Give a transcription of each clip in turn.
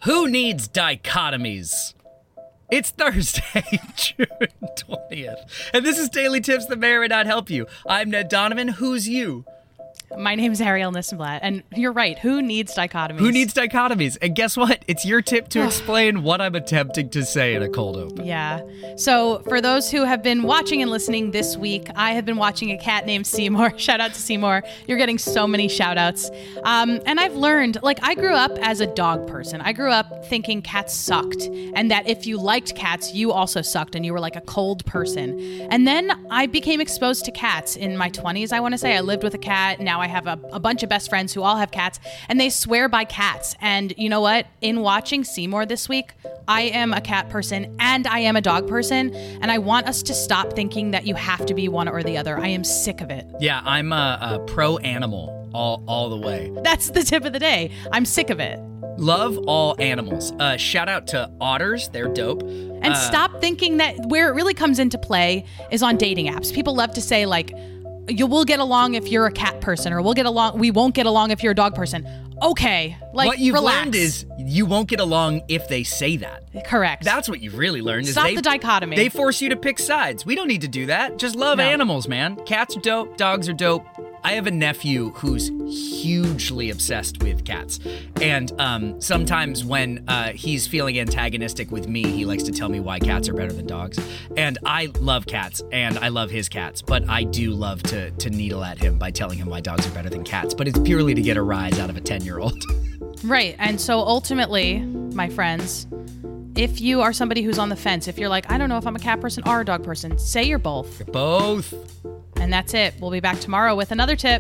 Who needs dichotomies? It's Thursday, June 20th, and this is Daily Tips that may or may not help you. I'm Ned Donovan. Who's you? My name's Ariel Nissenblatt, and you're right. Who needs dichotomies? Who needs dichotomies? And guess what? It's your tip to explain what I'm attempting to say in a cold open. Yeah. So for those who have been watching and listening this week, I have been watching a cat named Seymour. Shout out to Seymour. You're getting so many shout outs. And I've learned, I grew up as a dog person. I grew up thinking cats sucked, and that if you liked cats, you also sucked, and you were like a cold person. And then I became exposed to cats in my 20s, I want to say. I lived with a cat. Now I have a bunch of best friends who all have cats, and they swear by cats. And you know what? In watching Seymour this week, I am a cat person and I am a dog person, and I want us to stop thinking that you have to be one or the other. I am sick of it. Yeah, I'm a pro animal all the way. That's the tip of the day. I'm sick of it. Love all animals. Shout out to otters. They're dope. And stop thinking that where it really comes into play is on dating apps. People love to say we'll get along if you're a cat person, or we won't get along if you're a dog person. Okay, what you've relax. learned is you won't get along if they say that. Correct. That's what you've really learned. Stop the dichotomy. They force you to pick sides. We don't need to do that. Just love animals, man. Cats are dope. Dogs are dope. I have a nephew who's hugely obsessed with cats. And sometimes when he's feeling antagonistic with me, he likes to tell me why cats are better than dogs. And I love cats, and I love his cats, but I do love to needle at him by telling him why dogs are better than cats. But it's purely to get a rise out of a 10-year-old. Right. And so ultimately, my friends, if you are somebody who's on the fence, if you're like, I don't know if I'm a cat person or a dog person, say you're both. You're both. And that's it. We'll be back tomorrow with another tip.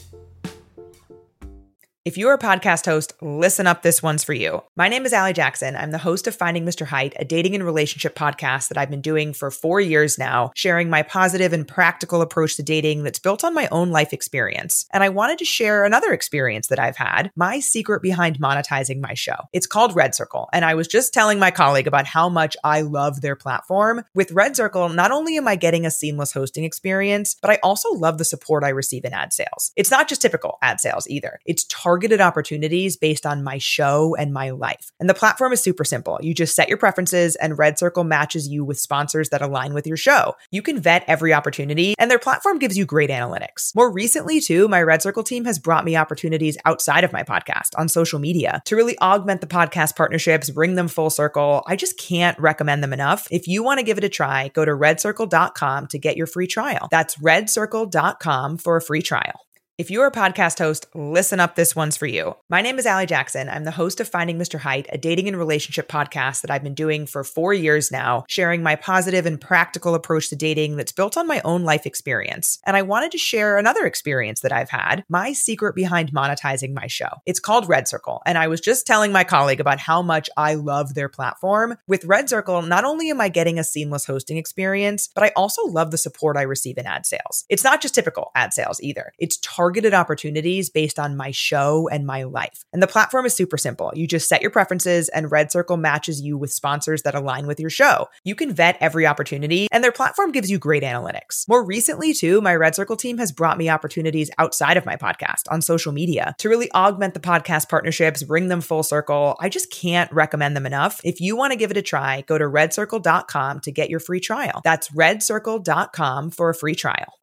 If you're a podcast host, listen up, this one's for you. My name is Allie Jackson. I'm the host of Finding Mr. Height, a dating and relationship podcast that I've been doing for 4 years now, sharing my positive and practical approach to dating that's built on my own life experience. And I wanted to share another experience that I've had, my secret behind monetizing my show. It's called Red Circle, and I was just telling my colleague about how much I love their platform. With Red Circle, not only am I getting a seamless hosting experience, but I also love the support I receive in ad sales. It's not just typical ad sales either. It's targeted opportunities based on my show and my life. And the platform is super simple. You just set your preferences, and Red Circle matches you with sponsors that align with your show. You can vet every opportunity, and their platform gives you great analytics. More recently, too, my Red Circle team has brought me opportunities outside of my podcast on social media to really augment the podcast partnerships, bring them full circle. I just can't recommend them enough. If you want to give it a try, go to redcircle.com to get your free trial. That's redcircle.com for a free trial. If you're a podcast host, listen up, this one's for you. My name is Allie Jackson. I'm the host of Finding Mr. Height, a dating and relationship podcast that I've been doing for 4 years now, sharing my positive and practical approach to dating that's built on my own life experience. And I wanted to share another experience that I've had, my secret behind monetizing my show. It's called Red Circle, and I was just telling my colleague about how much I love their platform. With Red Circle, not only am I getting a seamless hosting experience, but I also love the support I receive in ad sales. It's not just typical ad sales either. It's targeted opportunities based on my show and my life. And the platform is super simple. You just set your preferences, and Red Circle matches you with sponsors that align with your show. You can vet every opportunity, and their platform gives you great analytics. More recently, too, my Red Circle team has brought me opportunities outside of my podcast on social media to really augment the podcast partnerships, bring them full circle. I just can't recommend them enough. If you want to give it a try, go to redcircle.com to get your free trial. That's redcircle.com for a free trial.